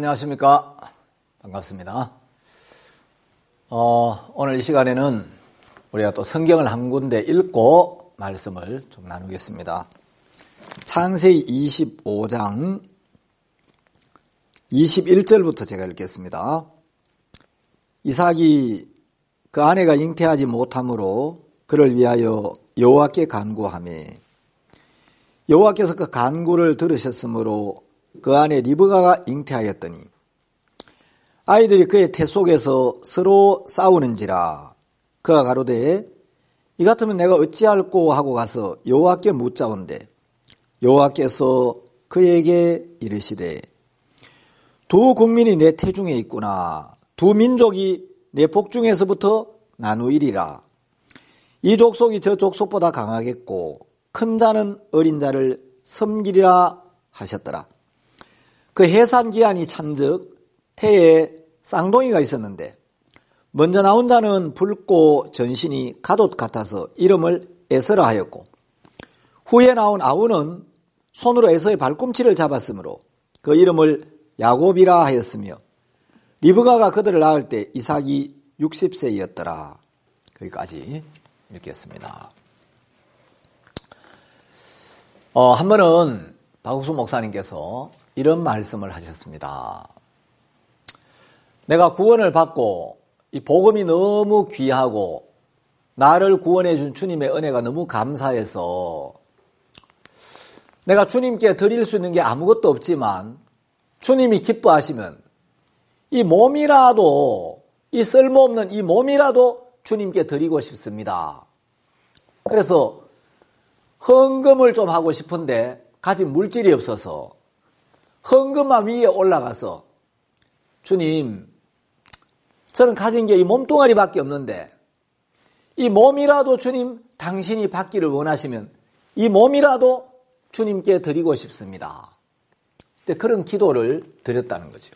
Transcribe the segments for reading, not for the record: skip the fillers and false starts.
안녕하십니까. 반갑습니다. 오늘 이 시간에는 우리가 또 성경을 한 군데 읽고 말씀을 좀 나누겠습니다. 창세기 25장 21절부터 제가 읽겠습니다. 이삭이 그 아내가 잉태하지 못함으로 그를 위하여 여호와께 간구하며 여호와께서 그 간구를 들으셨으므로 그 아내 리브가가 잉태하였더니 아이들이 그의 태 속에서 서로 싸우는지라 그가 가로되 이 같으면 내가 어찌할꼬 하고 가서 여호와께 묻자온대 여호와께서 그에게 이르시되 두 국민이 내 태중에 있구나 두 민족이 내 복중에서부터 나누이리라 이 족속이 저 족속보다 강하겠고 큰 자는 어린 자를 섬기리라 하셨더라. 그 해산 기한이 찬즉 태에 쌍둥이가 있었는데 먼저 나온 자는 붉고 전신이 갓옷 같아서 이름을 에서라 하였고 후에 나온 아우는 손으로 에서의 발꿈치를 잡았으므로 그 이름을 야곱이라 하였으며 리브가가 그들을 낳을 때 이삭이 60세였더라. 거기까지 읽겠습니다. 한 번은 박욱수 목사님께서 이런 말씀을 하셨습니다. 내가 구원을 받고 이 복음이 너무 귀하고 나를 구원해 준 주님의 은혜가 너무 감사해서 내가 주님께 드릴 수 있는 게 아무것도 없지만 주님이 기뻐하시면 이 몸이라도 이 쓸모없는 이 몸이라도 주님께 드리고 싶습니다. 그래서 헌금을 좀 하고 싶은데 가진 물질이 없어서 헌금만 위에 올라가서 주님 저는 가진 게 이 몸뚱아리밖에 없는데 이 몸이라도 주님 당신이 받기를 원하시면 이 몸이라도 주님께 드리고 싶습니다. 근데 그런 기도를 드렸다는 거죠.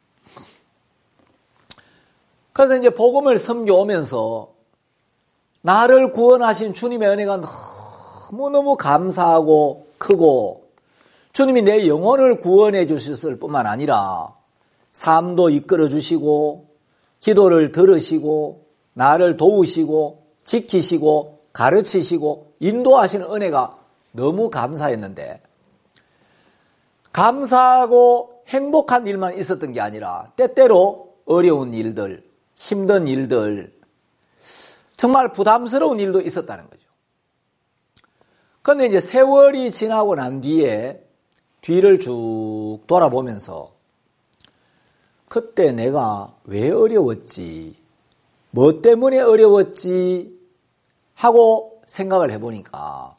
그래서 이제 복음을 섬겨오면서 나를 구원하신 주님의 은혜가 너무너무 감사하고 크고 주님이 내 영혼을 구원해 주셨을 뿐만 아니라 삶도 이끌어 주시고 기도를 들으시고 나를 도우시고 지키시고 가르치시고 인도하시는 은혜가 너무 감사했는데 감사하고 행복한 일만 있었던 게 아니라 때때로 어려운 일들, 힘든 일들, 정말 부담스러운 일도 있었다는 거죠. 그런데 이제 세월이 지나고 난 뒤에 뒤를 쭉 돌아보면서 그때 내가 왜 어려웠지, 뭐 때문에 어려웠지 하고 생각을 해보니까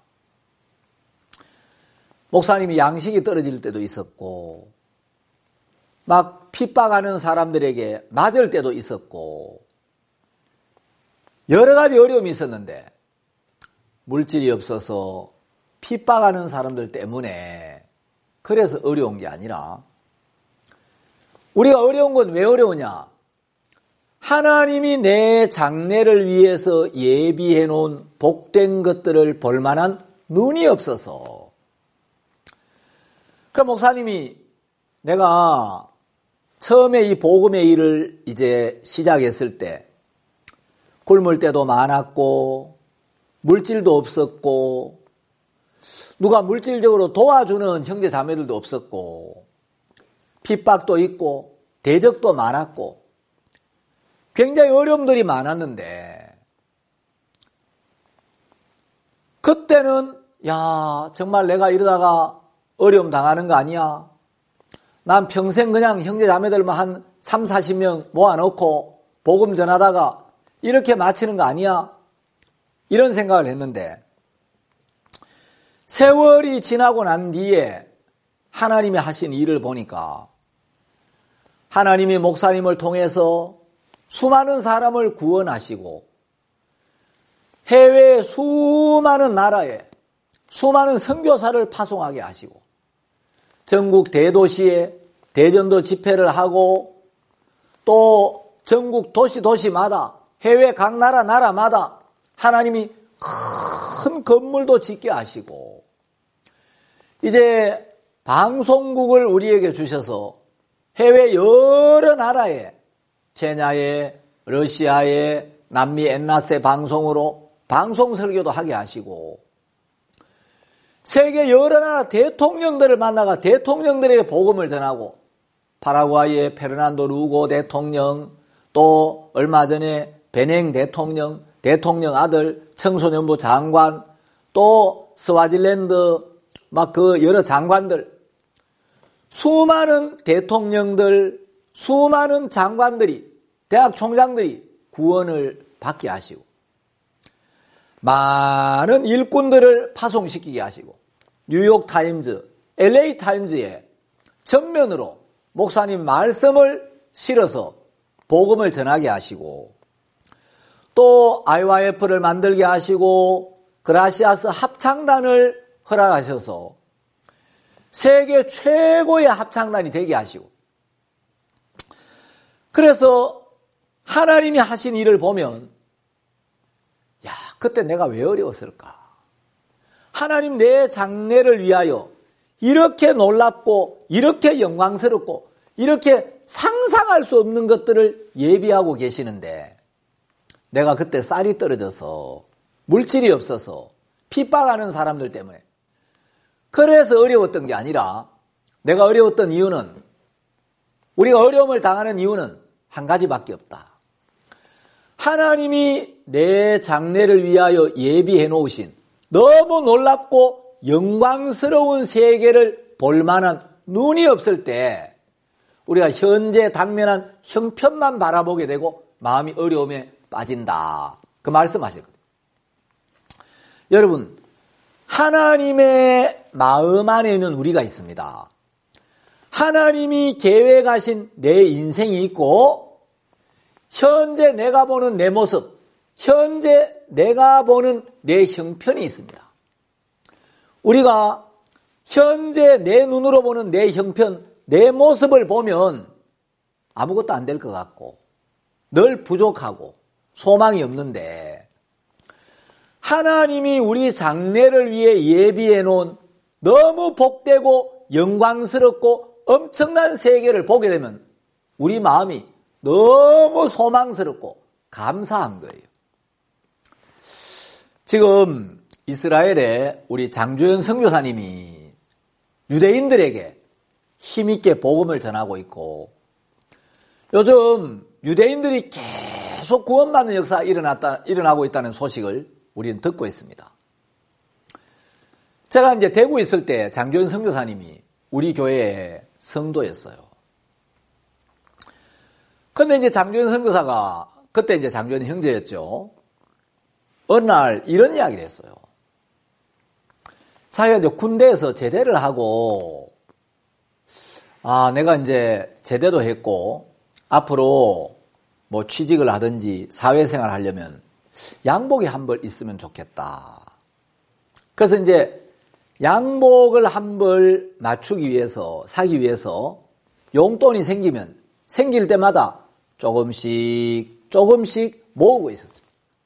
목사님이 양식이 떨어질 때도 있었고 막 핍박하는 사람들에게 맞을 때도 있었고 여러 가지 어려움이 있었는데 물질이 없어서 핍박하는 사람들 때문에 그래서 어려운 게 아니라 우리가 어려운 건 왜 어려우냐? 하나님이 내 장래를 위해서 예비해 놓은 복된 것들을 볼 만한 눈이 없어서. 그럼 목사님이 내가 처음에 이 복음의 일을 이제 시작했을 때 굶을 때도 많았고 물질도 없었고 누가 물질적으로 도와주는 형제 자매들도 없었고 핍박도 있고 대적도 많았고 굉장히 어려움들이 많았는데 그때는 야 정말 내가 이러다가 어려움 당하는 거 아니야? 난 평생 그냥 형제 자매들만 한 3, 40명 모아놓고 복음 전하다가 이렇게 마치는 거 아니야? 이런 생각을 했는데 세월이 지나고 난 뒤에 하나님이 하신 일을 보니까 하나님이 목사님을 통해서 수많은 사람을 구원하시고 해외 수많은 나라에 수많은 선교사를 파송하게 하시고 전국 대도시에 대전도 집회를 하고 또 전국 도시마다 해외 각 나라마다 하나님이 큰 건물도 짓게 하시고 이제 방송국을 우리에게 주셔서 해외 여러 나라에 케냐에 러시아에 남미 엔라세 방송으로 방송 설교도 하게 하시고 세계 여러 나라 대통령들을 만나가 대통령들에게 복음을 전하고 파라과이의 페르난도 루고 대통령 또 얼마 전에 베냉 대통령 아들 청소년부 장관 또 스와질랜드 막 그 여러 장관들 수많은 대통령들 수많은 장관들이 대학 총장들이 구원을 받게 하시고 많은 일꾼들을 파송시키게 하시고 뉴욕타임즈, LA타임즈에 전면으로 목사님 말씀을 실어서 복음을 전하게 하시고 또 IYF를 만들게 하시고 그라시아스 합창단을 허락하셔서 세계 최고의 합창단이 되게 하시고 그래서 하나님이 하신 일을 보면 야, 그때 내가 왜 어려웠을까? 하나님 내 장래를 위하여 이렇게 놀랍고 이렇게 영광스럽고 이렇게 상상할 수 없는 것들을 예비하고 계시는데 내가 그때 쌀이 떨어져서 물질이 없어서 핍박하는 사람들 때문에 그래서 어려웠던 게 아니라 내가 어려웠던 이유는 우리가 어려움을 당하는 이유는 한 가지밖에 없다. 하나님이 내 장래를 위하여 예비해 놓으신 너무 놀랍고 영광스러운 세계를 볼 만한 눈이 없을 때 우리가 현재 당면한 형편만 바라보게 되고 마음이 어려움에 빠진다. 그 말씀하셨거든요. 여러분, 하나님의 마음 안에 있는 우리가 있습니다. 하나님이 계획하신 내 인생이 있고 현재 내가 보는 내 모습, 현재 내가 보는 내 형편이 있습니다. 우리가 현재 내 눈으로 보는 내 형편, 내 모습을 보면 아무것도 안 될 것 같고 늘 부족하고 소망이 없는데 하나님이 우리 장래를 위해 예비해 놓은 너무 복되고 영광스럽고 엄청난 세계를 보게 되면 우리 마음이 너무 소망스럽고 감사한 거예요. 지금 이스라엘에 우리 장주현 선교사님이 유대인들에게 힘있게 복음을 전하고 있고 요즘 유대인들이 계속 구원받는 역사가 일어나고 있다는 소식을 우리는 듣고 있습니다. 제가 이제 대구에 있을 때 장주현 선교사님이 우리 교회의 성도였어요. 근데 이제 장주현 선교사가 그때 이제 장주현 형제였죠. 어느 날 이런 이야기를 했어요. 자기가 이제 군대에서 제대를 하고 내가 이제 제대도 했고 앞으로 뭐 취직을 하든지 사회생활 하려면 양복이 한 벌 있으면 좋겠다. 그래서 이제 양복을 한 벌 맞추기 위해서 사기 위해서 용돈이 생길 때마다 조금씩 모으고 있었습니다.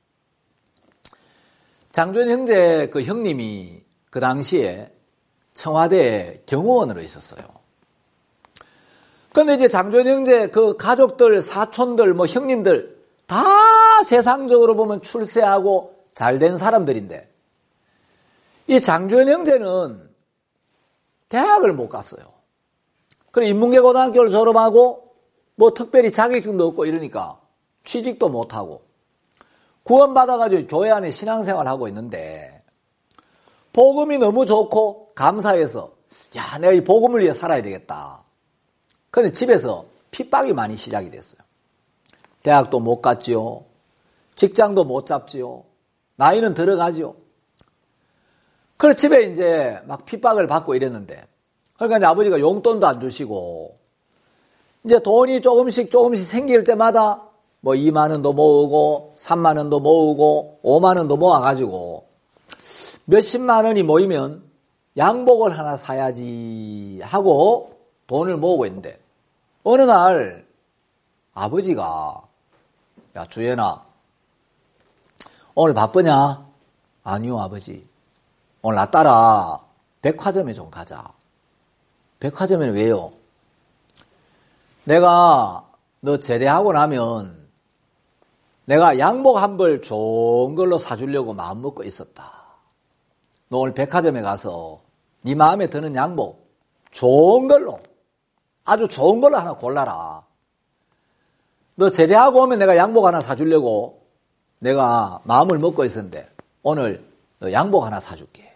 장준 형제 그 형님이 그 당시에 청와대 경호원으로 있었어요. 그런데 이제 장준 형제 그 가족들, 사촌들, 뭐 형님들 다 세상적으로 보면 출세하고 잘된 사람들인데 이 장준 형제는 대학을 못 갔어요. 그래 인문계고등학교를 졸업하고 뭐 특별히 자격증도 없고 이러니까 취직도 못하고 구원받아가지고 교회 안에 신앙생활하고 있는데 복음이 너무 좋고 감사해서 야 내가 이 복음을 위해 살아야 되겠다. 그런데 집에서 핍박이 많이 시작이 됐어요. 대학도 못 갔지요. 직장도 못 잡지요. 나이는 들어가지요. 그래서 집에 이제 막 핍박을 받고 이랬는데 그러니까 이제 아버지가 용돈도 안 주시고 이제 돈이 조금씩 생길 때마다 뭐 2만 원도 모으고 3만 원도 모으고 5만 원도 모아가지고 몇십만 원이 모이면 양복을 하나 사야지 하고 돈을 모으고 있는데 어느 날 아버지가 야 주연아 오늘 바쁘냐? 아니요 아버지 오늘 나 따라 백화점에 좀 가자. 백화점에는 왜요? 내가 너 제대하고 나면 내가 양복 한 벌 좋은 걸로 사주려고 마음먹고 있었다. 너 오늘 백화점에 가서 네 마음에 드는 양복 좋은 걸로, 아주 좋은 걸로 하나 골라라. 너 제대하고 오면 내가 양복 하나 사주려고 내가 마음을 먹고 있었는데 오늘 너 양복 하나 사줄게.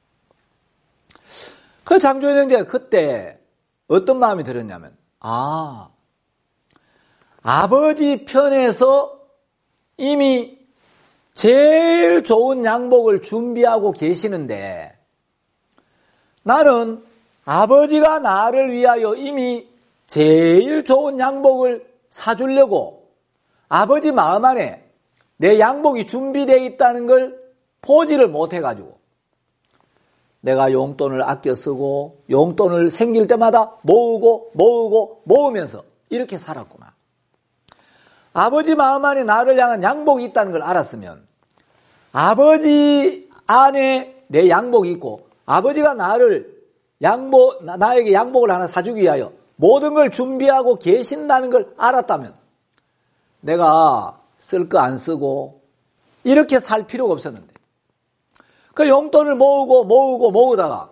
그 장조연 형제가 그때 어떤 마음이 들었냐면, 아버지 편에서 이미 제일 좋은 양복을 준비하고 계시는데 나는 아버지가 나를 위하여 이미 제일 좋은 양복을 사주려고 아버지 마음 안에 내 양복이 준비되어 있다는 걸 보지를 못해가지고 내가 용돈을 아껴 쓰고 용돈을 생길 때마다 모으면서 이렇게 살았구나. 아버지 마음 안에 나를 향한 양복이 있다는 걸 알았으면 아버지 안에 내 양복이 있고 아버지가 나에게 양복을 하나 사주기 위하여 모든 걸 준비하고 계신다는 걸 알았다면 내가 쓸 거 안 쓰고 이렇게 살 필요가 없었는데 그 용돈을 모으다가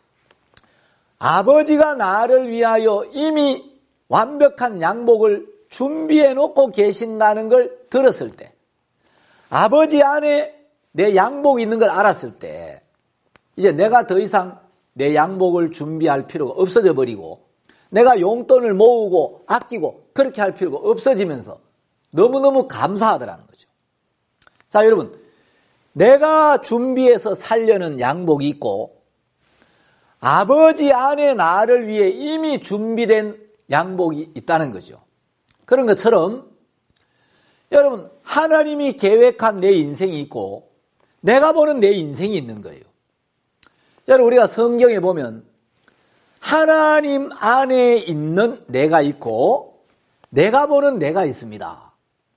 아버지가 나를 위하여 이미 완벽한 양복을 준비해 놓고 계신다는 걸 들었을 때 아버지 안에 내 양복이 있는 걸 알았을 때 이제 내가 더 이상 내 양복을 준비할 필요가 없어져 버리고 내가 용돈을 모으고 아끼고 그렇게 할 필요가 없어지면서 너무너무 감사하더라는 거죠. 자, 여러분, 내가 준비해서 살려는 양복이 있고 아버지 안에 나를 위해 이미 준비된 양복이 있다는 거죠. 그런 것처럼 여러분, 하나님이 계획한 내 인생이 있고 내가 보는 내 인생이 있는 거예요. 여러분, 우리가 성경에 보면 하나님 안에 있는 내가 있고 내가 보는 내가 있습니다.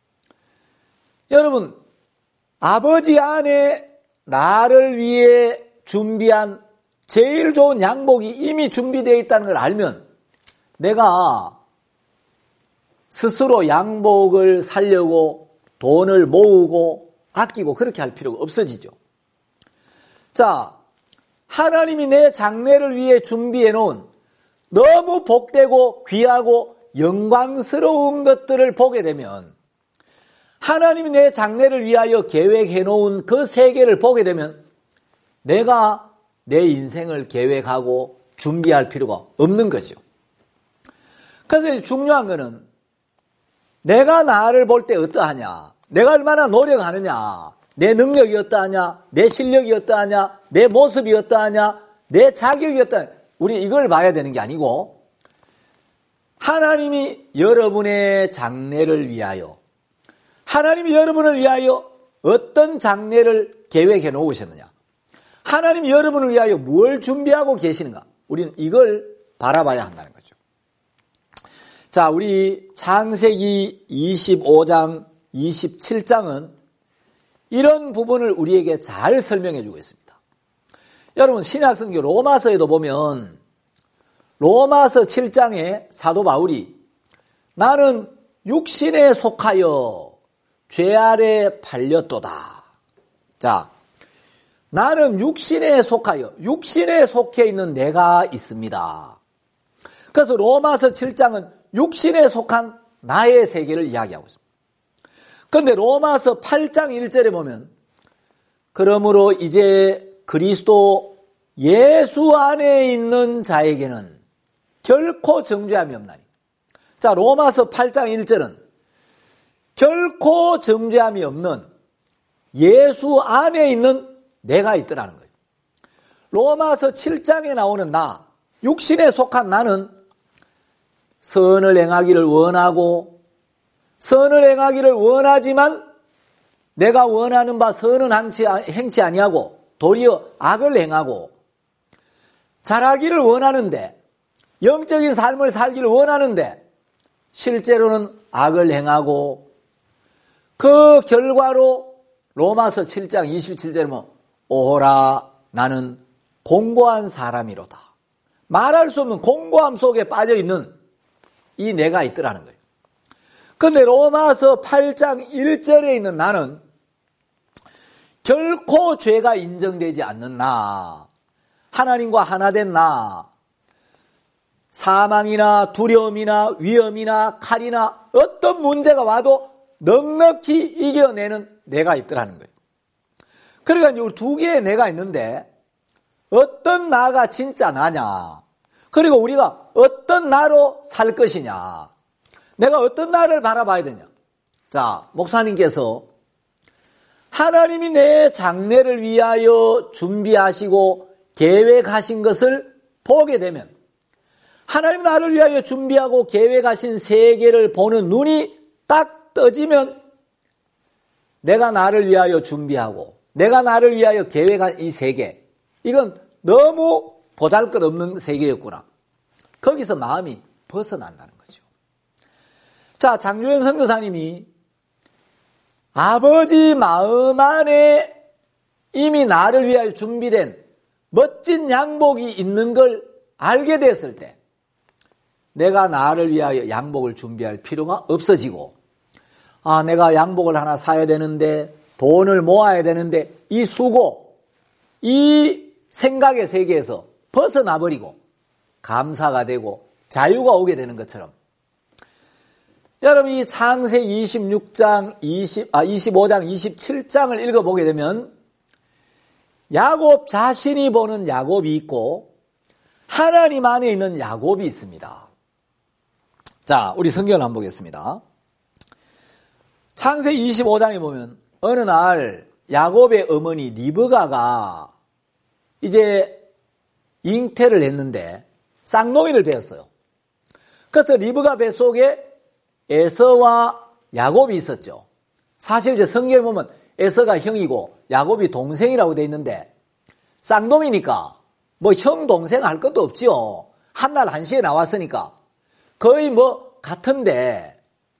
여러분, 아버지 안에 나를 위해 준비한 제일 좋은 양복이 이미 준비되어 있다는 걸 알면 내가 스스로 양복을 사려고 돈을 모으고 아끼고 그렇게 할 필요가 없어지죠. 자, 하나님이 내 장래를 위해 준비해 놓은 너무 복되고 귀하고 영광스러운 것들을 보게 되면 하나님이 내 장래를 위하여 계획해 놓은 그 세계를 보게 되면 내가 내 인생을 계획하고 준비할 필요가 없는 거죠. 그래서 중요한 거는 내가 나를 볼 때 어떠하냐, 내가 얼마나 노력하느냐, 내 능력이 어떠하냐, 내 실력이 어떠하냐, 내 모습이 어떠하냐, 내 자격이 어떠하냐, 우리 이걸 봐야 되는 게 아니고 하나님이 여러분의 장래를 위하여, 하나님이 여러분을 위하여 어떤 장래를 계획해 놓으셨느냐, 하나님이 여러분을 위하여 뭘 준비하고 계시는가, 우리는 이걸 바라봐야 한다는 거죠. 자, 우리 창세기 25장, 27장은 이런 부분을 우리에게 잘 설명해 주고 있습니다. 여러분, 신약성경 로마서에도 보면 로마서 7장에 사도 바울이 나는 육신에 속하여 죄 아래 팔렸도다. 자, 나는 육신에 속해 있는 내가 있습니다. 그래서 로마서 7장은 육신에 속한 나의 세계를 이야기하고 있습니다. 그런데 로마서 8장 1절에 보면 그러므로 이제 그리스도 예수 안에 있는 자에게는 결코 정죄함이 없나니. 자, 로마서 8장 1절은 결코 정죄함이 없는 예수 안에 있는 내가 있더라는 거예요. 로마서 7장에 나오는 나, 육신에 속한 나는 선을 행하기를 원하고 선을 행하기를 원하지만 내가 원하는 바 선은 행치 아니하고 도리어 악을 행하고 잘하기를 원하는데 영적인 삶을 살기를 원하는데 실제로는 악을 행하고 그 결과로 로마서 7장 27절에 보면 오호라 나는 공고한 사람이로다. 말할 수 없는 공고함 속에 빠져있는 이 내가 있더라는 거예요. 그런데 로마서 8장 1절에 있는 나는 결코 죄가 인정되지 않는 나, 하나님과 하나 된 나, 사망이나 두려움이나 위험이나 칼이나 어떤 문제가 와도 넉넉히 이겨내는 내가 있더라는 거예요. 그러니까 이제 두 개의 내가 있는데 어떤 나가 진짜 나냐, 그리고 우리가 어떤 나로 살 것이냐, 내가 어떤 나를 바라봐야 되냐. 자, 목사님께서 하나님이 내 장래를 위하여 준비하시고 계획하신 것을 보게 되면, 하나님 나를 위하여 준비하고 계획하신 세계를 보는 눈이 딱 떠지면 내가 나를 위하여 준비하고 내가 나를 위하여 계획한 이 세계, 이건 너무 보잘것없는 세계였구나. 거기서 마음이 벗어난다는 거죠. 자, 장조영 선교사님이 아버지 마음 안에 이미 나를 위하여 준비된 멋진 양복이 있는 걸 알게 됐을 때 내가 나를 위하여 양복을 준비할 필요가 없어지고, 아, 내가 양복을 하나 사야 되는데 돈을 모아야 되는데 이 수고, 이 생각의 세계에서 벗어나버리고 감사가 되고 자유가 오게 되는 것처럼, 여러분 이 창세기 25장 27장을 읽어보게 되면 야곱 자신이 보는 야곱이 있고 하나님 안에 있는 야곱이 있습니다. 자, 우리 성경을 한번 보겠습니다. 창세기 25장에 보면 어느 날 야곱의 어머니 리브가가 이제 잉태를 했는데 쌍둥이를 배웠어요. 그래서 리브가 뱃속에 에서와 야곱이 있었죠. 사실 이제 성경에 보면 에서가 형이고 야곱이 동생이라고 돼 있는데 쌍둥이니까 뭐 형 동생 할 것도 없지요. 한날 한시에 나왔으니까 거의 뭐 같은데,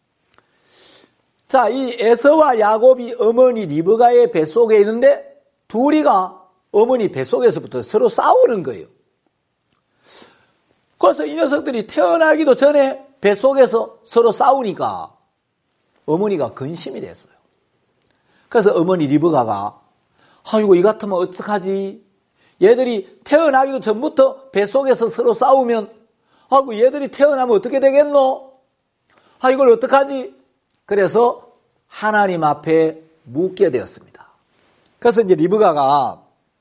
자, 이 에서와 야곱이 어머니 리브가의 뱃속에 있는데 둘이가 어머니 뱃속에서부터 서로 싸우는 거예요. 그래서 이 녀석들이 태어나기도 전에 뱃속에서 서로 싸우니까 어머니가 근심이 됐어요. 그래서 어머니 리브가가 아이고 이 같으면 어떡하지? 얘들이 태어나기도 전부터 뱃속에서 서로 싸우면 아이고 얘들이 태어나면 어떻게 되겠노? 아, 이걸 어떡하지? 그래서 하나님 앞에 묻게 되었습니다. 그래서 이제 리브가가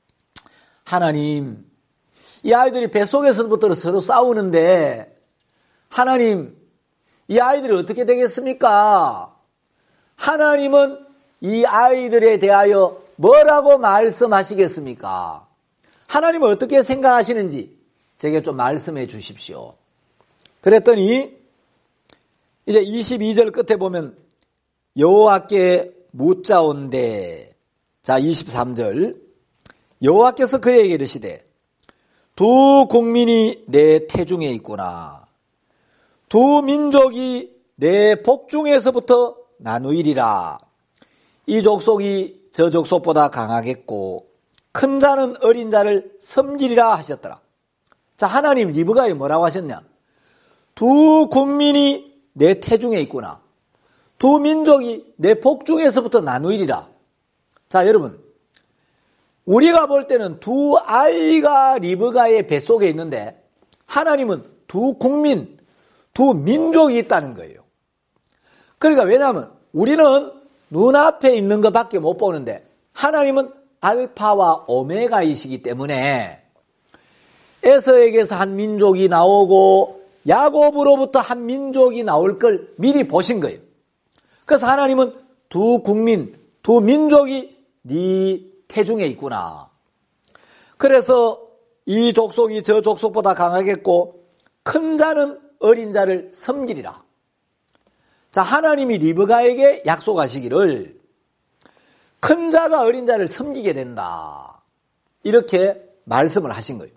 하나님, 이 아이들이 뱃속에서부터 서로 싸우는데 하나님, 이 아이들이 어떻게 되겠습니까? 하나님은 이 아이들에 대하여 뭐라고 말씀하시겠습니까? 하나님은 어떻게 생각하시는지 제게 좀 말씀해 주십시오. 그랬더니 이제 22절 끝에 보면 여호와께 묻자온대. 자, 23절 여호와께서 그에게 이르시되 두 국민이 내 태중에 있구나. 두 민족이 내 복중에서부터 나누이리라. 이 족속이 저 족속보다 강하겠고 큰 자는 어린 자를 섬기리라 하셨더라. 자, 하나님 리브가에 뭐라고 하셨냐? 두 국민이 내 태중에 있구나. 두 민족이 내 복중에서부터 나누이리라. 자, 여러분, 우리가 볼 때는 두 아이가 리브가의 뱃속에 있는데 하나님은 두 국민, 두 민족이 있다는 거예요. 그러니까 왜냐하면 우리는 눈앞에 있는 것밖에 못 보는데 하나님은 알파와 오메가이시기 때문에 에서에게서 한 민족이 나오고 야곱으로부터 한 민족이 나올 걸 미리 보신 거예요. 그래서 하나님은 두 국민, 두 민족이 네 태중에 있구나. 그래서 이 족속이 저 족속보다 강하겠고 큰 자는 어린 자를 섬기리라. 자, 하나님이 리브가에게 약속하시기를 큰 자가 어린 자를 섬기게 된다. 이렇게 말씀을 하신 거예요.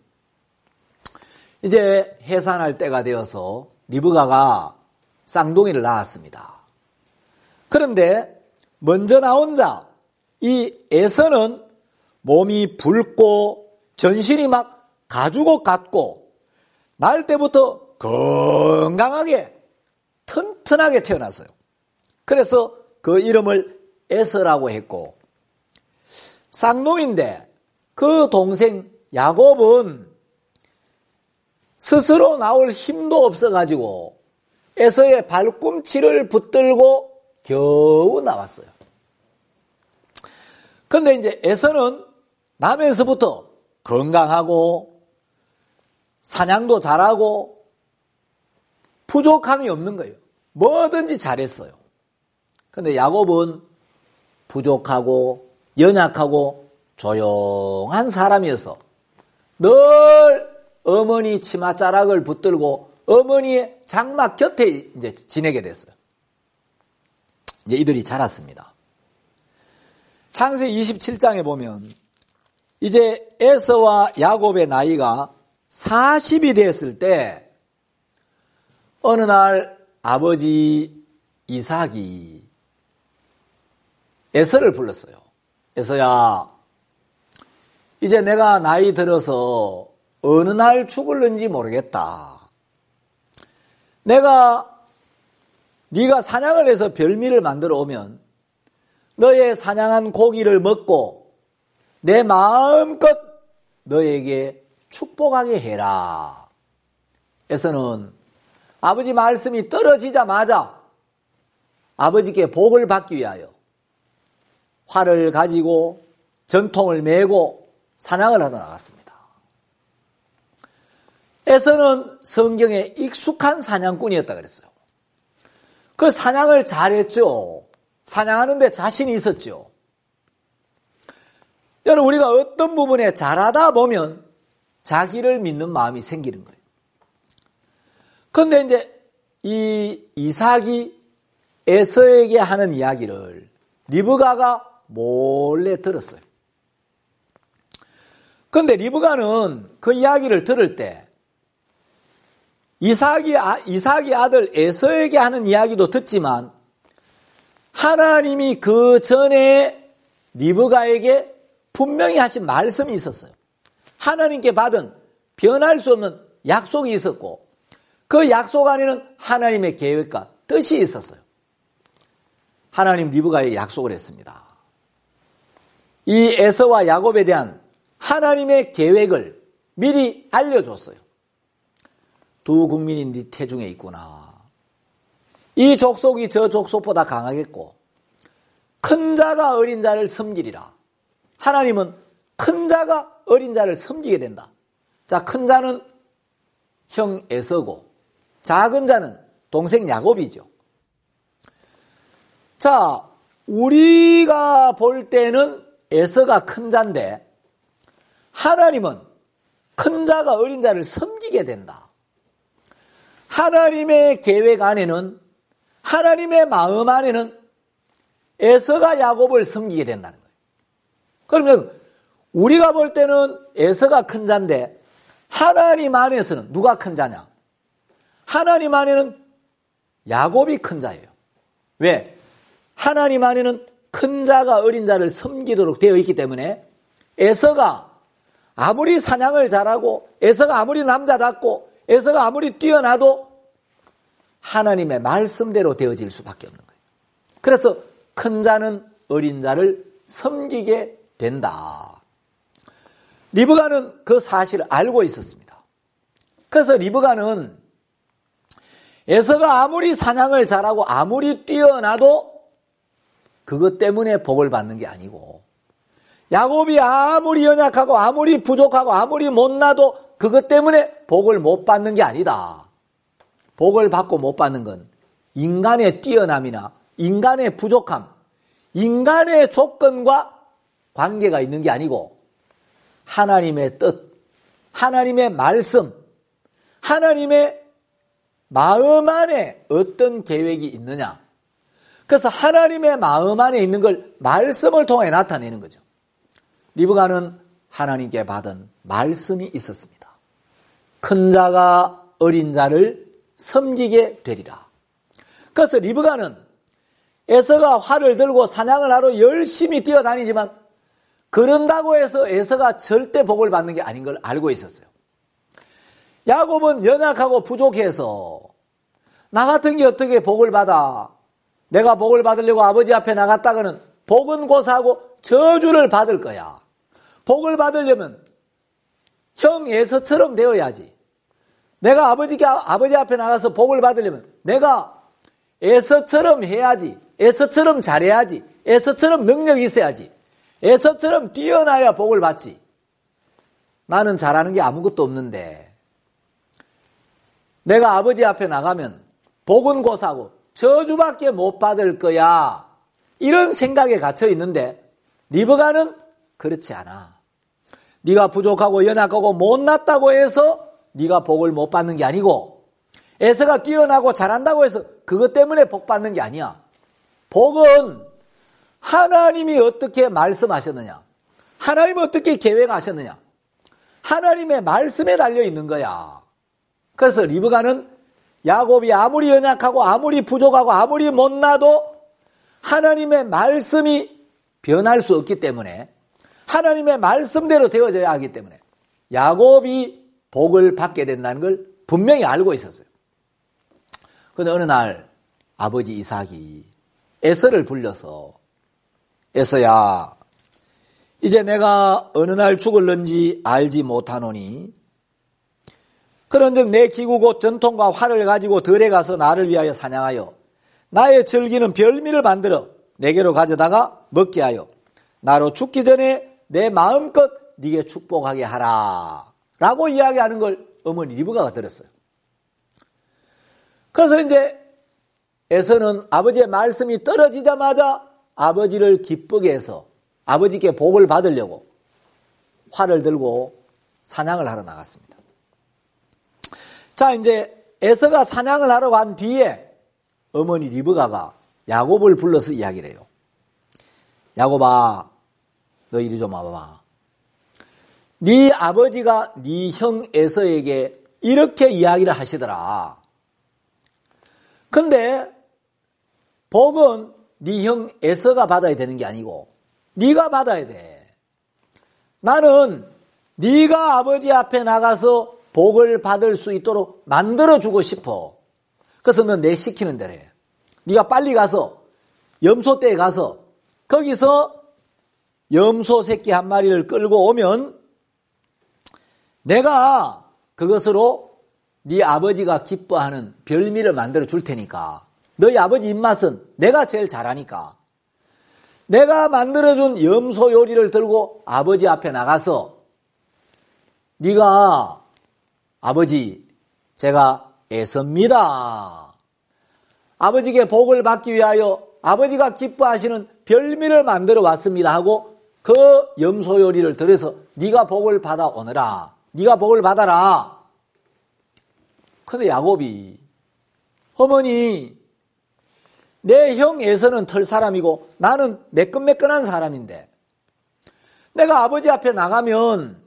이제 해산할 때가 되어서 리브가가 쌍둥이를 낳았습니다. 그런데 먼저 나온 자, 이 에서는 몸이 붉고 전신이 막 가죽옷 같고 날 때부터 건강하게 튼튼하게 태어났어요. 그래서 그 이름을 에서라고 했고, 쌍둥이인데 그 동생 야곱은 스스로 나올 힘도 없어가지고 에서의 발꿈치를 붙들고 겨우 나왔어요. 근데 이제 에서는 나면서부터 건강하고 사냥도 잘하고 부족함이 없는 거예요. 뭐든지 잘했어요. 근데 야곱은 부족하고 연약하고 조용한 사람이어서 늘 어머니 치맛자락을 붙들고 어머니의 장막 곁에 이제 지내게 됐어요. 이제 이들이 자랐습니다. 창세기 27장에 보면 이제 에서와 야곱의 나이가 40이 되었을 때 어느 날 아버지 이삭이 에서를 불렀어요. 에서야, 이제 내가 나이 들어서 어느 날 죽을는지 모르겠다. 네가 사냥을 해서 별미를 만들어 오면 너의 사냥한 고기를 먹고 내 마음껏 너에게 축복하게 해라. 에서는 아버지 말씀이 떨어지자마자 아버지께 복을 받기 위하여 활을 가지고 전통을 메고 사냥을 하러 나갔습니다. 에서는 성경에 익숙한 사냥꾼이었다 그랬어요. 그 사냥을 잘했죠. 사냥하는데 자신이 있었죠. 여러분, 우리가 어떤 부분에 잘하다 보면 자기를 믿는 마음이 생기는 거예요. 그런데 이제 이 이삭이 에서에게 하는 이야기를 리브가가 몰래 들었어요. 그런데 리브가는 그 이야기를 들을 때 이삭이 아들 에서에게 하는 이야기도 듣지만 하나님이 그 전에 리브가에게 분명히 하신 말씀이 있었어요. 하나님께 받은 변할 수 없는 약속이 있었고 그 약속 안에는 하나님의 계획과 뜻이 있었어요. 하나님 리브가에게 약속을 했습니다. 이 에서와 야곱에 대한 하나님의 계획을 미리 알려줬어요. 두 국민이 네 태중에 있구나. 이 족속이 저 족속보다 강하겠고 큰 자가 어린 자를 섬기리라. 하나님은 큰 자가 어린 자를 섬기게 된다. 자, 큰 자는 형 에서고 작은 자는 동생 야곱이죠. 자, 우리가 볼 때는 에서가 큰 자인데 하나님은 큰 자가 어린 자를 섬기게 된다. 하나님의 계획 안에는, 하나님의 마음 안에는 에서가 야곱을 섬기게 된다는 거예요. 그러면 우리가 볼 때는 에서가 큰 자인데 하나님 안에서는 누가 큰 자냐? 하나님 안에는 야곱이 큰 자예요. 왜? 하나님 안에는 큰 자가 어린 자를 섬기도록 되어 있기 때문에 에서가 아무리 사냥을 잘하고 에서가 아무리 남자답고 에서가 아무리 뛰어나도 하나님의 말씀대로 되어질 수밖에 없는 거예요. 그래서 큰 자는 어린 자를 섬기게 된다. 리브가는 그 사실을 알고 있었습니다. 그래서 리브가는 에서가 아무리 사냥을 잘하고 아무리 뛰어나도 그것 때문에 복을 받는 게 아니고 야곱이 아무리 연약하고 아무리 부족하고 아무리 못나도 그것 때문에 복을 못 받는 게 아니다. 복을 받고 못 받는 건 인간의 뛰어남이나 인간의 부족함, 인간의 조건과 관계가 있는 게 아니고 하나님의 뜻, 하나님의 말씀, 하나님의 마음 안에 어떤 계획이 있느냐. 그래서 하나님의 마음 안에 있는 걸 말씀을 통해 나타내는 거죠. 리브가는 하나님께 받은 말씀이 있었습니다. 큰 자가 어린 자를 섬기게 되리라. 그래서 리브가는 에서가 활을 들고 사냥을 하러 열심히 뛰어다니지만 그런다고 해서 에서가 절대 복을 받는 게 아닌 걸 알고 있었어요. 야곱은 연약하고 부족해서 나 같은 게 어떻게 복을 받아? 내가 복을 받으려고 아버지 앞에 나갔다가는 복은 고사하고 저주를 받을 거야. 복을 받으려면 형 에서처럼 되어야지. 내가 아버지 앞에 나가서 복을 받으려면 내가 에서처럼 해야지. 에서처럼 잘해야지. 에서처럼 능력이 있어야지. 에서처럼 뛰어나야 복을 받지. 나는 잘하는 게 아무것도 없는데 내가 아버지 앞에 나가면 복은 고사하고 저주밖에 못 받을 거야. 이런 생각에 갇혀 있는데 리브가는 그렇지 않아. 네가 부족하고 연약하고 못났다고 해서 네가 복을 못 받는 게 아니고 에서가 뛰어나고 잘한다고 해서 그것 때문에 복 받는 게 아니야. 복은 하나님이 어떻게 말씀하셨느냐, 하나님이 어떻게 계획하셨느냐, 하나님의 말씀에 달려 있는 거야. 그래서 리브가는 야곱이 아무리 연약하고 아무리 부족하고 아무리 못나도 하나님의 말씀이 변할 수 없기 때문에 하나님의 말씀대로 되어져야 하기 때문에 야곱이 복을 받게 된다는 걸 분명히 알고 있었어요. 그런데 어느 날 아버지 이삭이 에서를 불러서 에서야, 이제 내가 어느 날 죽을는지 알지 못하노니 그런즉 내 기구 곧 전통과 활을 가지고 들에 가서 나를 위하여 사냥하여 나의 즐기는 별미를 만들어 내게로 가져다가 먹게 하여 나로 죽기 전에 내 마음껏 네게 축복하게 하라 라고 이야기하는 걸 어머니 리브가가 들었어요. 그래서 이제 에서는 아버지의 말씀이 떨어지자마자 아버지를 기쁘게 해서 아버지께 복을 받으려고 활을 들고 사냥을 하러 나갔습니다. 자, 이제 에서가 사냥을 하러 간 뒤에 어머니 리브가가 야곱을 불러서 이야기를 해요. 야곱아, 너 이리 좀 와봐. 네 아버지가 네 형 에서에게 이렇게 이야기를 하시더라. 근데 복은 네 형 에서가 받아야 되는 게 아니고 네가 받아야 돼. 나는 네가 아버지 앞에 나가서 복을 받을 수 있도록 만들어주고 싶어. 그래서 넌 내 시키는 대로 해. 네가 빨리 가서 염소떼에 가서 거기서 염소 새끼 한 마리를 끌고 오면 내가 그것으로 네 아버지가 기뻐하는 별미를 만들어 줄 테니까 너희 아버지 입맛은 내가 제일 잘하니까 내가 만들어준 염소 요리를 들고 아버지 앞에 나가서 네가 아버지 제가 에서입니다. 아버지께 복을 받기 위하여 아버지가 기뻐하시는 별미를 만들어 왔습니다 하고 그 염소 요리를 들여서 네가 복을 받아 오너라. 네가 복을 받아라. 근데 야곱이 어머니 내 형 에서는 털 사람이고 나는 매끈매끈한 사람인데 내가 아버지 앞에 나가면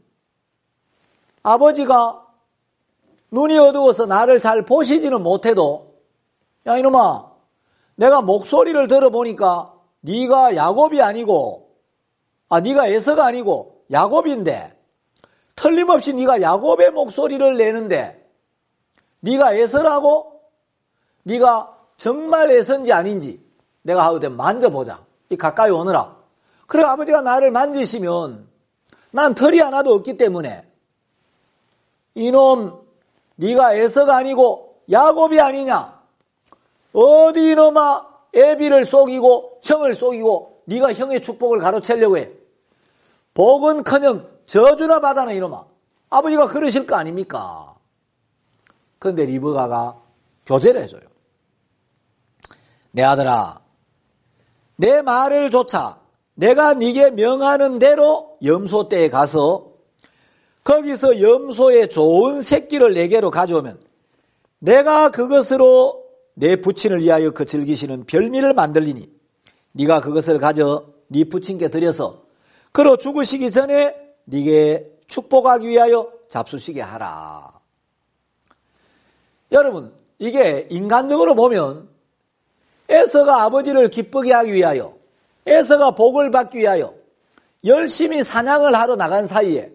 아버지가 눈이 어두워서 나를 잘 보시지는 못해도 야 이놈아 내가 목소리를 들어보니까 네가 야곱이 아니고 네가 에서가 아니고 야곱인데 틀림없이 네가 야곱의 목소리를 내는데 네가 에서라고? 네가 정말 에서인지 아닌지 내가 하거든 만져보자. 가까이 오너라. 그래 아버지가 나를 만지시면 난 털이 하나도 없기 때문에 이놈 네가 에서가 아니고 야곱이 아니냐. 어디 이놈아 애비를 속이고 형을 속이고 네가 형의 축복을 가로채려고 해. 복은커녕 저주나 받아라 이놈아. 아버지가 그러실 거 아닙니까? 그런데 리브가가 교제를 해줘요. 내 아들아 내 말을 조차 내가 네게 명하는 대로 염소떼에 가서 거기서 염소의 좋은 새끼를 내게로 가져오면 내가 그것으로 내 부친을 위하여 그 즐기시는 별미를 만들리니 네가 그것을 가져 네 부친께 드려서 그로 죽으시기 전에 네게 축복하기 위하여 잡수시게 하라. 여러분 이게 인간적으로 보면 에서가 아버지를 기쁘게 하기 위하여 에서가 복을 받기 위하여 열심히 사냥을 하러 나간 사이에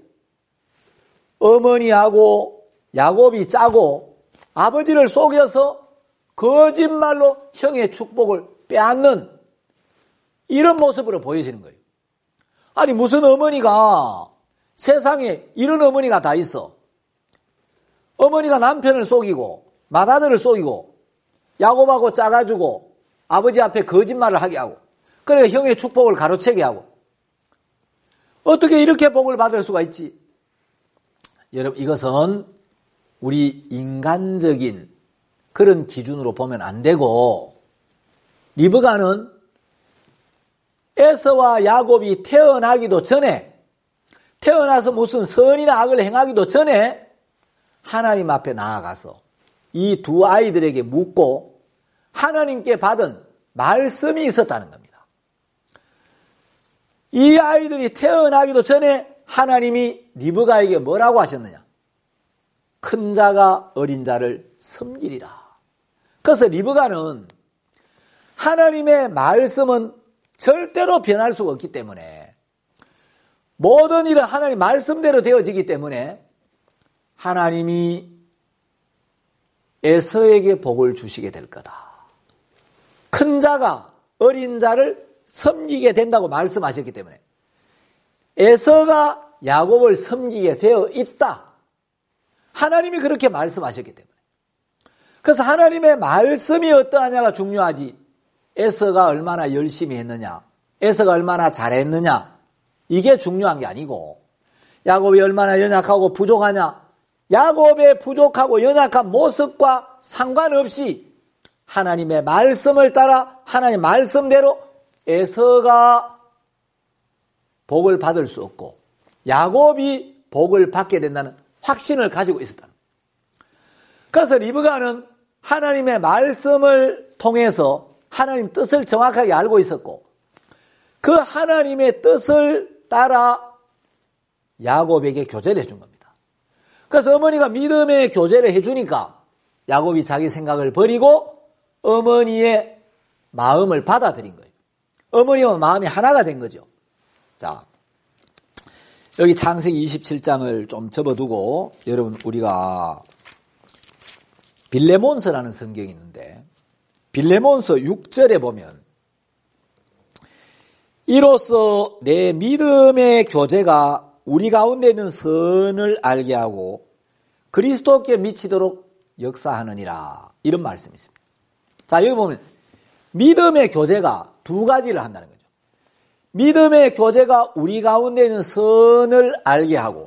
어머니하고 야곱이 짜고 아버지를 속여서 거짓말로 형의 축복을 빼앗는 이런 모습으로 보여지는 거예요. 아니 무슨 어머니가 세상에 이런 어머니가 다 있어. 어머니가 남편을 속이고 맏아들을 속이고 야곱하고 짜가지고 아버지 앞에 거짓말을 하게 하고 그래 형의 축복을 가로채게 하고 어떻게 이렇게 복을 받을 수가 있지? 여러분 이것은 우리 인간적인 그런 기준으로 보면 안 되고 리브가는 에서와 야곱이 태어나기도 전에 태어나서 무슨 선이나 악을 행하기도 전에 하나님 앞에 나아가서 이 두 아이들에게 묻고 하나님께 받은 말씀이 있었다는 겁니다. 이 아이들이 태어나기도 전에 하나님이 리브가에게 뭐라고 하셨느냐? 큰 자가 어린 자를 섬기리라. 그래서 리브가는 하나님의 말씀은 절대로 변할 수가 없기 때문에 모든 일은 하나님 말씀대로 되어지기 때문에 하나님이 에서에게 복을 주시게 될 거다. 큰 자가 어린 자를 섬기게 된다고 말씀하셨기 때문에 에서가 야곱을 섬기게 되어 있다. 하나님이 그렇게 말씀하셨기 때문에. 그래서 하나님의 말씀이 어떠하냐가 중요하지 에서가 얼마나 열심히 했느냐, 에서가 얼마나 잘했느냐 이게 중요한 게 아니고 야곱이 얼마나 연약하고 부족하냐 야곱의 부족하고 연약한 모습과 상관없이 하나님의 말씀을 따라 하나님의 말씀대로 에서가 복을 받을 수 없고 야곱이 복을 받게 된다는 확신을 가지고 있었다는 거예요. 그래서 리브가는 하나님의 말씀을 통해서 하나님 뜻을 정확하게 알고 있었고 그 하나님의 뜻을 따라 야곱에게 교제를 해준 겁니다. 그래서 어머니가 믿음의 교제를 해주니까 야곱이 자기 생각을 버리고 어머니의 마음을 받아들인 거예요. 어머니와 마음이 하나가 된 거죠. 자, 여기 창세기 27장을 좀 접어두고 여러분 우리가 빌레몬서라는 성경이 있는데 빌레몬서 6절에 보면 이로써 내 믿음의 교제가 우리 가운데 있는 선을 알게 하고 그리스도께 미치도록 역사하느니라 이런 말씀이 있습니다. 자 여기 보면 믿음의 교제가 두 가지를 한다는 거죠. 믿음의 교제가 우리 가운데 있는 선을 알게 하고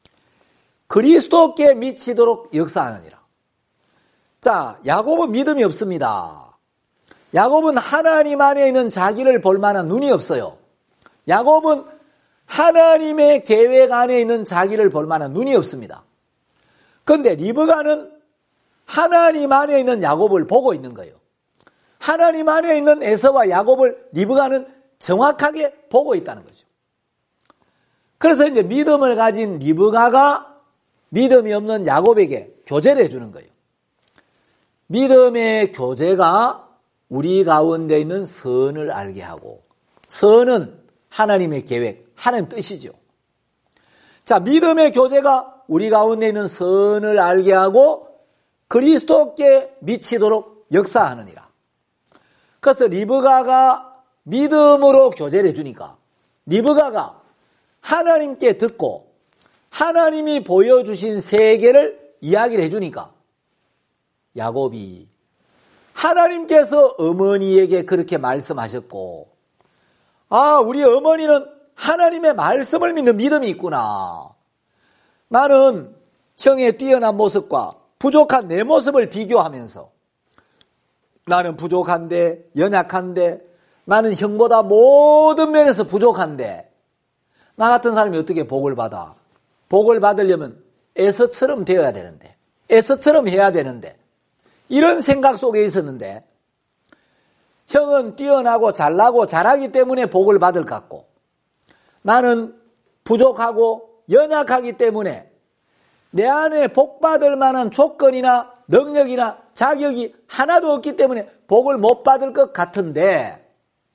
그리스도께 미치도록 역사하느니라. 자 야곱은 믿음이 없습니다. 야곱은 하나님 안에 있는 자기를 볼 만한 눈이 없어요. 야곱은 하나님의 계획 안에 있는 자기를 볼 만한 눈이 없습니다. 그런데 리브가는 하나님 안에 있는 야곱을 보고 있는 거예요. 하나님 안에 있는 에서와 야곱을 리브가는 정확하게 보고 있다는 거죠. 그래서 이제 믿음을 가진 리브가가 믿음이 없는 야곱에게 교제를 해주는 거예요. 믿음의 교제가 우리 가운데 있는 선을 알게 하고 선은 하나님의 계획, 하나님 뜻이죠. 자, 믿음의 교제가 우리 가운데 있는 선을 알게 하고 그리스도께 미치도록 역사하느니라. 그래서 리브가가 믿음으로 교제를 해주니까 리브가가 하나님께 듣고 하나님이 보여주신 세계를 이야기를 해주니까 야곱이 하나님께서 어머니에게 그렇게 말씀하셨고 우리 어머니는 하나님의 말씀을 믿는 믿음이 있구나. 나는 형의 뛰어난 모습과 부족한 내 모습을 비교하면서 나는 부족한데 연약한데 나는 형보다 모든 면에서 부족한데 나 같은 사람이 어떻게 복을 받아? 복을 받으려면 에서처럼 되어야 되는데 에서처럼 해야 되는데 이런 생각 속에 있었는데 형은 뛰어나고 잘나고 잘하기 때문에 복을 받을 것 같고 나는 부족하고 연약하기 때문에 내 안에 복 받을 만한 조건이나 능력이나 자격이 하나도 없기 때문에 복을 못 받을 것 같은데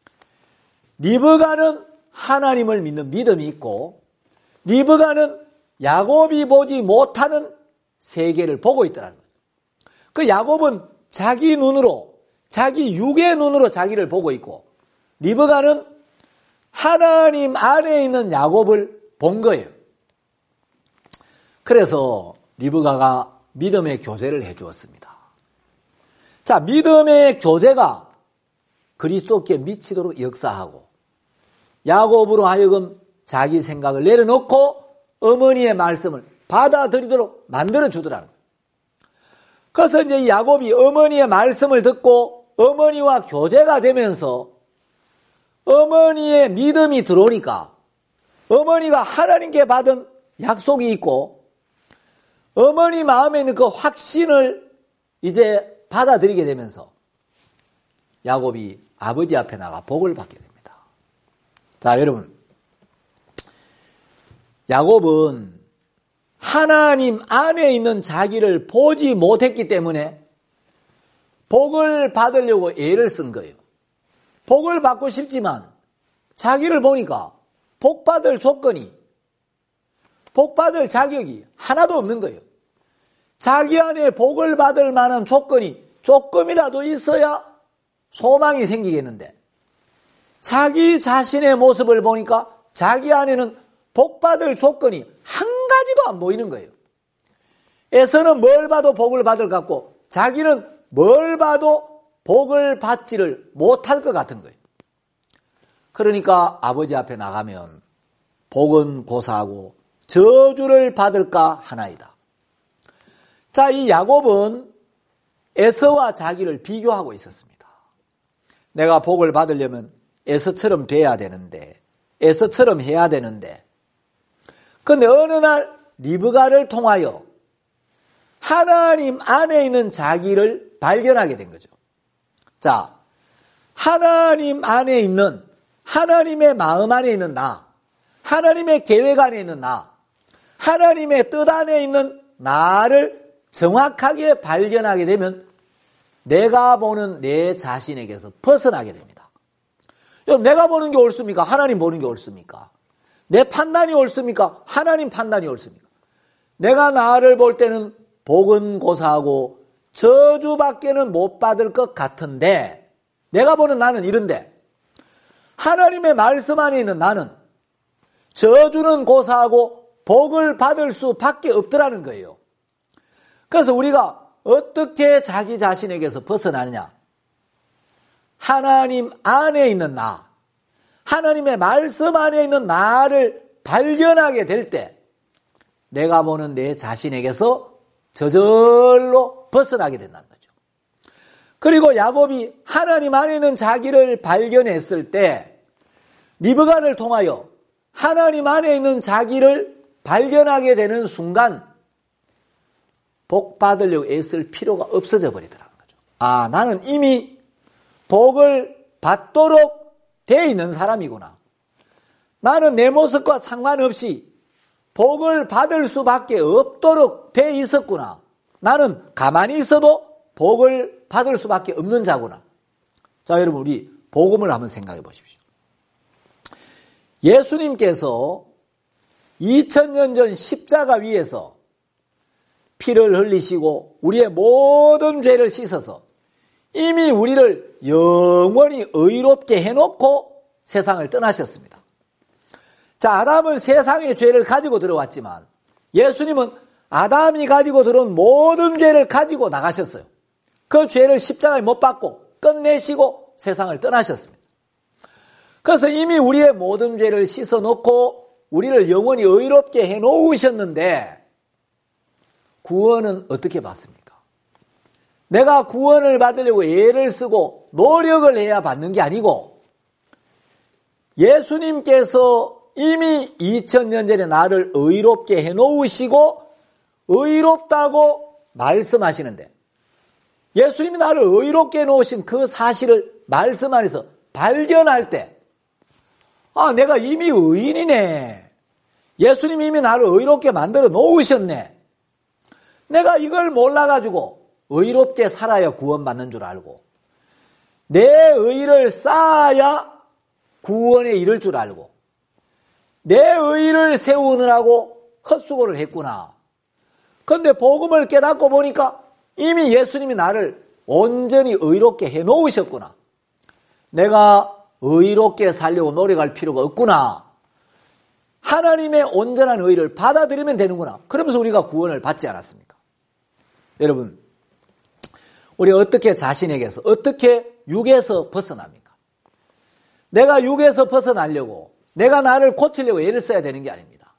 리브가는 하나님을 믿는 믿음이 있고 리브가는 야곱이 보지 못하는 세계를 보고 있더라는 거예요. 그 야곱은 자기 눈으로, 자기 육의 눈으로 자기를 보고 있고, 리브가는 하나님 안에 있는 야곱을 본 거예요. 그래서 리브가가 믿음의 교제를 해주었습니다. 자, 믿음의 교제가 그리스도께 미치도록 역사하고, 야곱으로 하여금 자기 생각을 내려놓고 어머니의 말씀을 받아들이도록 만들어주더라는 거예요. 그래서 이제 야곱이 어머니의 말씀을 듣고 어머니와 교제가 되면서 어머니의 믿음이 들어오니까 어머니가 하나님께 받은 약속이 있고 어머니 마음에 있는 그 확신을 이제 받아들이게 되면서 야곱이 아버지 앞에 나가 복을 받게 됩니다. 자, 여러분, 야곱은 하나님 안에 있는 자기를 보지 못했기 때문에 복을 받으려고 애를 쓴 거예요. 복을 받고 싶지만 자기를 보니까 복받을 조건이, 복받을 자격이 하나도 없는 거예요. 자기 안에 복을 받을 만한 조건이 조금이라도 있어야 소망이 생기겠는데 자기 자신의 모습을 보니까 자기 안에는 복받을 조건이 한 가지도 안 보이는 거예요. 에서는 뭘 봐도 복을 받을 것 같고 자기는 뭘 봐도 복을 받지를 못할 것 같은 거예요. 그러니까 아버지 앞에 나가면 복은 고사하고 저주를 받을까 하나이다. 자, 이 야곱은 에서와 자기를 비교하고 있었습니다. 내가 복을 받으려면 에서처럼 돼야 되는데, 에서처럼 해야 되는데, 그런데 어느 날 리브가를 통하여 하나님 안에 있는 자기를 발견하게 된 거죠. 자, 하나님 안에 있는, 하나님의 마음 안에 있는 나, 하나님의 계획 안에 있는 나, 하나님의 뜻 안에 있는 나를 정확하게 발견하게 되면 내가 보는 내 자신에게서 벗어나게 됩니다. 여러분, 내가 보는 게 옳습니까? 하나님 보는 게 옳습니까? 내 판단이 옳습니까? 하나님 판단이 옳습니까? 내가 나를 볼 때는 복은 고사하고 저주밖에는 못 받을 것 같은데 내가 보는 나는 이런데 하나님의 말씀 안에 있는 나는 저주는 고사하고 복을 받을 수밖에 없더라는 거예요. 그래서 우리가 어떻게 자기 자신에게서 벗어나느냐? 하나님 안에 있는 나, 하나님의 말씀 안에 있는 나를 발견하게 될 때 내가 보는 내 자신에게서 저절로 벗어나게 된다는 거죠. 그리고 야곱이 하나님 안에 있는 자기를 발견했을 때 리브가를 통하여 하나님 안에 있는 자기를 발견하게 되는 순간 복 받으려고 애쓸 필요가 없어져 버리더라는 거죠. 아, 나는 이미 복을 받도록 돼 있는 사람이구나. 나는 내 모습과 상관없이 복을 받을 수밖에 없도록 돼 있었구나. 나는 가만히 있어도 복을 받을 수밖에 없는 자구나. 자, 여러분, 우리 복음을 한번 생각해 보십시오. 예수님께서 2000년 전 십자가 위에서 피를 흘리시고 우리의 모든 죄를 씻어서 이미 우리를 영원히 의롭게 해놓고 세상을 떠나셨습니다. 자, 아담은 세상의 죄를 가지고 들어왔지만 예수님은 아담이 가지고 들어온 모든 죄를 가지고 나가셨어요. 그 죄를 십자가에 못 박고 끝내시고 세상을 떠나셨습니다. 그래서 이미 우리의 모든 죄를 씻어놓고 우리를 영원히 의롭게 해놓으셨는데 구원은 어떻게 받습니까? 내가 구원을 받으려고 애를 쓰고 노력을 해야 받는 게 아니고 예수님께서 이미 2000년 전에 나를 의롭게 해놓으시고 의롭다고 말씀하시는데 예수님이 나를 의롭게 해놓으신 그 사실을 말씀 안에서 발견할 때 아, 내가 이미 의인이네. 예수님이 이미 나를 의롭게 만들어 놓으셨네. 내가 이걸 몰라가지고 의롭게 살아야 구원받는 줄 알고 내 의를 쌓아야 구원에 이를 줄 알고 내 의를 세우느라고 헛수고를 했구나. 그런데 복음을 깨닫고 보니까 이미 예수님이 나를 온전히 의롭게 해놓으셨구나. 내가 의롭게 살려고 노력할 필요가 없구나. 하나님의 온전한 의를 받아들이면 되는구나. 그러면서 우리가 구원을 받지 않았습니까? 여러분, 우리 어떻게 자신에게서, 어떻게 육에서 벗어납니까? 내가 육에서 벗어나려고, 내가 나를 고치려고 애를 써야 되는 게 아닙니다.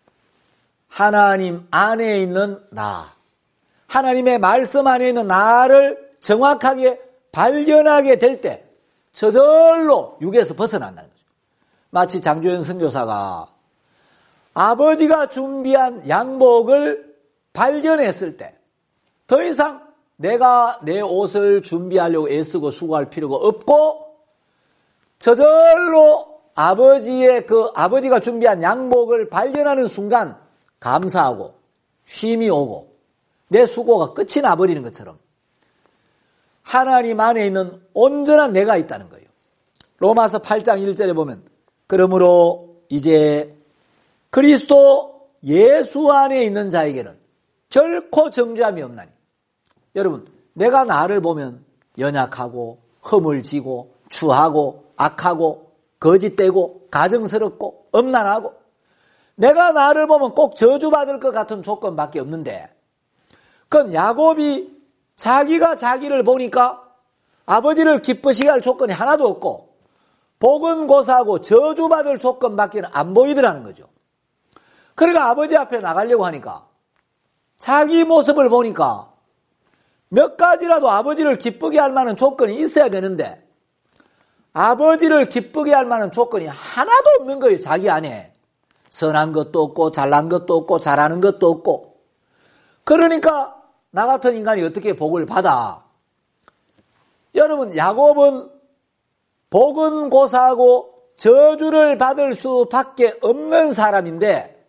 하나님 안에 있는 나, 하나님의 말씀 안에 있는 나를 정확하게 발견하게 될 때 저절로 육에서 벗어난다는 거죠. 마치 장조연 선교사가 아버지가 준비한 양복을 발견했을 때 더 이상 내가 내 옷을 준비하려고 애쓰고 수고할 필요가 없고 저절로 아버지가 준비한 양복을 발견하는 순간 감사하고 쉼이 오고 내 수고가 끝이 나버리는 것처럼 하나님 안에 있는 온전한 내가 있다는 거예요. 로마서 8장 1절에 보면 그러므로 이제 그리스도 예수 안에 있는 자에게는 결코 정죄함이 없나니. 여러분, 내가 나를 보면 연약하고 허물지고 추하고 악하고 거짓되고 가증스럽고 엄난하고 내가 나를 보면 꼭 저주받을 것 같은 조건밖에 없는데 그건 야곱이 자기가 자기를 보니까 아버지를 기쁘시게 할 조건이 하나도 없고 복은 고사하고 저주받을 조건밖에 안 보이더라는 거죠. 그러니까 아버지 앞에 나가려고 하니까 자기 모습을 보니까 몇 가지라도 아버지를 기쁘게 할 만한 조건이 있어야 되는데 아버지를 기쁘게 할 만한 조건이 하나도 없는 거예요. 자기 안에. 선한 것도 없고 잘난 것도 없고 잘하는 것도 없고. 그러니까 나 같은 인간이 어떻게 복을 받아? 여러분, 야곱은 복은 고사하고 저주를 받을 수밖에 없는 사람인데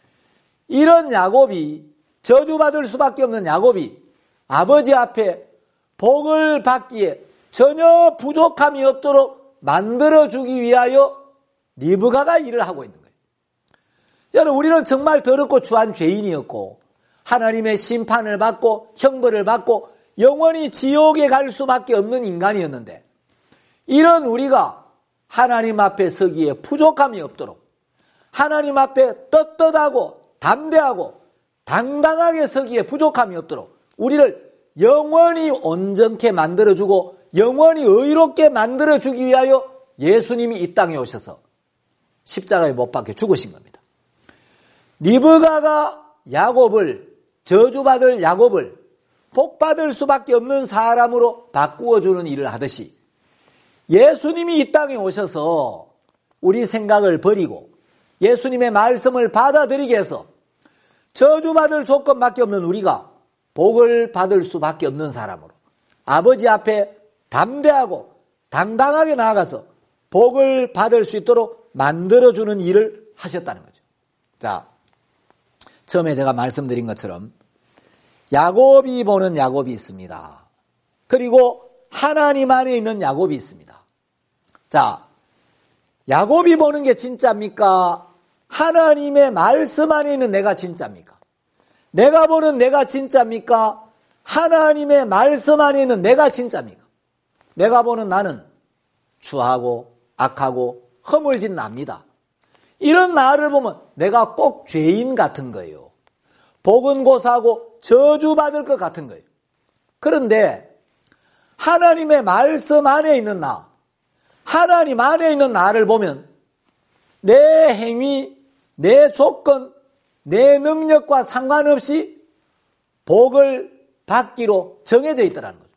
이런 야곱이 저주받을 수밖에 없는 야곱이 아버지 앞에 복을 받기에 전혀 부족함이 없도록 만들어주기 위하여 리브가가 일을 하고 있는 거예요. 여러분, 우리는 정말 더럽고 추한 죄인이었고 하나님의 심판을 받고 형벌을 받고 영원히 지옥에 갈 수밖에 없는 인간이었는데 이런 우리가 하나님 앞에 서기에 부족함이 없도록 하나님 앞에 떳떳하고 담대하고 당당하게 서기에 부족함이 없도록 우리를 영원히 온전케 만들어주고 영원히 의롭게 만들어주기 위하여 예수님이 이 땅에 오셔서 십자가에 못 박혀 죽으신 겁니다. 리브가가 야곱을 저주받을 야곱을 복받을 수밖에 없는 사람으로 바꾸어주는 일을 하듯이 예수님이 이 땅에 오셔서 우리 생각을 버리고 예수님의 말씀을 받아들이게 해서 저주받을 조건밖에 없는 우리가 복을 받을 수밖에 없는 사람으로 아버지 앞에 담대하고 당당하게 나아가서 복을 받을 수 있도록 만들어주는 일을 하셨다는 거죠. 자, 처음에 제가 말씀드린 것처럼 야곱이 보는 야곱이 있습니다. 그리고 하나님 안에 있는 야곱이 있습니다. 자, 야곱이 보는 게 진짜입니까? 하나님의 말씀 안에 있는 내가 진짜입니까? 내가 보는 내가 진짜입니까? 하나님의 말씀 안에 있는 내가 진짜입니까? 내가 보는 나는 추하고 악하고 허물진 나입니다. 이런 나를 보면 내가 꼭 죄인 같은 거예요. 복은 고사하고 저주받을 것 같은 거예요. 그런데 하나님의 말씀 안에 있는 나, 하나님 안에 있는 나를 보면 내 행위, 내 조건, 내 능력과 상관없이 복을 받기로 정해져 있더라는 거죠.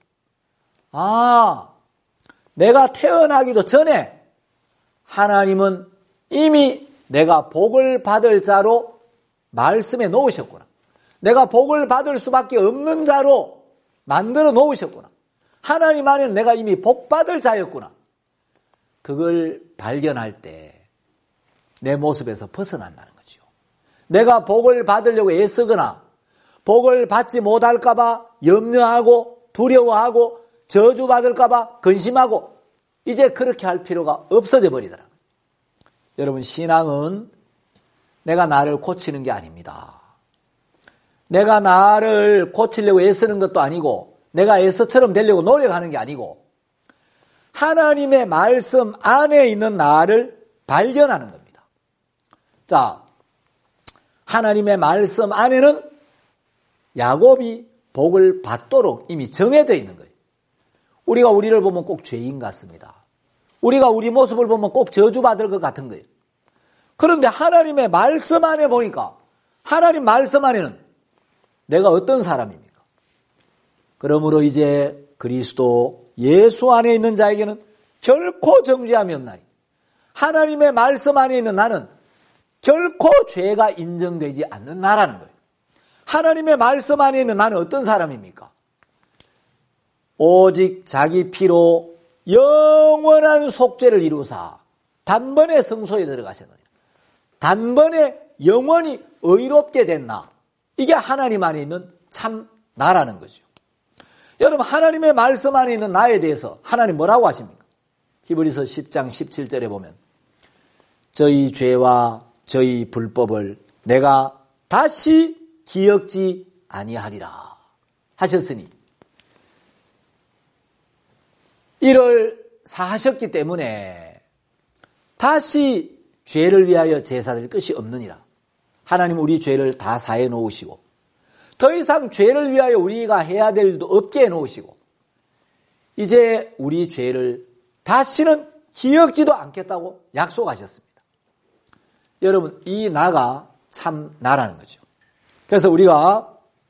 아, 내가 태어나기도 전에 하나님은 이미 내가 복을 받을 자로 말씀해 놓으셨구나. 내가 복을 받을 수밖에 없는 자로 만들어 놓으셨구나. 하나님 안에는 내가 이미 복 받을 자였구나. 그걸 발견할 때 내 모습에서 벗어난다는 거죠. 내가 복을 받으려고 애쓰거나 복을 받지 못할까 봐 염려하고 두려워하고 저주받을까 봐 근심하고 이제 그렇게 할 필요가 없어져 버리더라고요. 여러분, 신앙은 내가 나를 고치는 게 아닙니다. 내가 나를 고치려고 애쓰는 것도 아니고 내가 에서처럼 되려고 노력하는 게 아니고 하나님의 말씀 안에 있는 나를 발견하는 겁니다. 자, 하나님의 말씀 안에는 야곱이 복을 받도록 이미 정해져 있는 거예요. 우리가 우리를 보면 꼭 죄인 같습니다. 우리가 우리 모습을 보면 꼭 저주받을 것 같은 거예요. 그런데 하나님의 말씀 안에 보니까 하나님 말씀 안에는 내가 어떤 사람입니까? 그러므로 이제 그리스도 예수 안에 있는 자에게는 결코 정죄함이 없나니 하나님의 말씀 안에 있는 나는 결코 죄가 인정되지 않는 나라는 거예요. 하나님의 말씀 안에 있는 나는 어떤 사람입니까? 오직 자기 피로 영원한 속죄를 이루사 단번에 성소에 들어가셨느니라. 단번에 영원히 의롭게 된 나. 이게 하나님 안에 있는 참 나라는 거죠. 여러분, 하나님의 말씀 안에 있는 나에 대해서 하나님 뭐라고 하십니까? 히브리서 10장 17절에 보면 저희 죄와 저희 불법을 내가 다시 기억지 아니하리라 하셨으니 이를 사하셨기 때문에 다시 죄를 위하여 제사드릴 것이 없느니라. 하나님 우리 죄를 다 사해 놓으시고 더 이상 죄를 위하여 우리가 해야 될 일도 없게 해놓으시고 이제 우리 죄를 다시는 기억지도 않겠다고 약속하셨습니다. 여러분, 이 나가 참 나라는 거죠. 그래서 우리가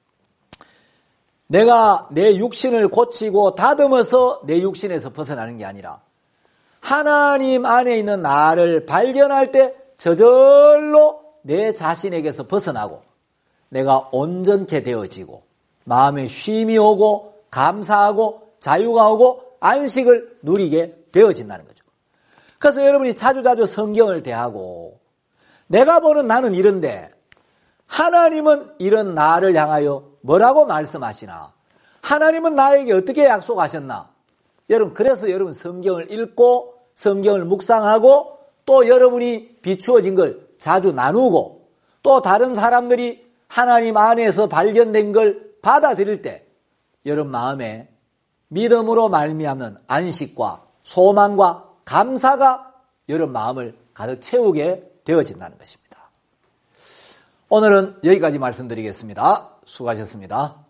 내가 내 육신을 고치고 다듬어서 내 육신에서 벗어나는 게 아니라 하나님 안에 있는 나를 발견할 때 저절로 내 자신에게서 벗어나고 내가 온전케 되어지고 마음에 쉼이 오고 감사하고 자유가 오고 안식을 누리게 되어진다는 거죠. 그래서 여러분이 자주자주 성경을 대하고 내가 보는 나는 이런데 하나님은 이런 나를 향하여 뭐라고 말씀하시나? 하나님은 나에게 어떻게 약속하셨나? 여러분, 그래서 여러분 성경을 읽고 성경을 묵상하고 또 여러분이 비추어진 걸 자주 나누고 또 다른 사람들이 하나님 안에서 발견된 걸 받아들일 때 여러분 마음에 믿음으로 말미암는 안식과 소망과 감사가 여러분 마음을 가득 채우게 되어진다는 것입니다. 오늘은 여기까지 말씀드리겠습니다. 수고하셨습니다.